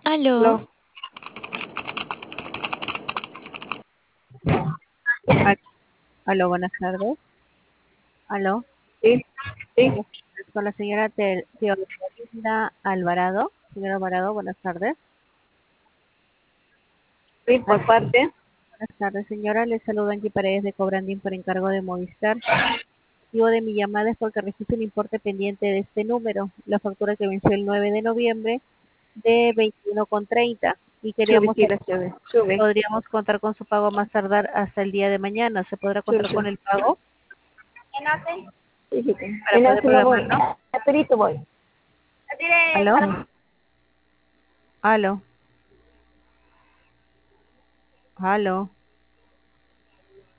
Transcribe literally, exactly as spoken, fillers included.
Aló, Aló. Al- Aló, buenas tardes. Aló, Sí, sí, buenas tardes. Con la señora Te- Teodolinda Alvarado. Señora Alvarado, buenas tardes. sí, Al- por parte. Buenas tardes, señora. Le saludo Angie Paredes de Cobrandín por encargo de Movistar. Motivo de mi llamada es porque registro un importe pendiente de este número, la factura que venció el nueve de noviembre de veintiuno con treinta y Sube, queríamos sí, saber la sube. si Sube, podríamos contar con su pago a más tardar hasta el día de mañana. ¿Se podrá sube, contar con sube. el pago Sí, sí, sí. para En poder así no voy. programarlo? Aperito voy. ¿Aló? ¿Aló? ¿Aló?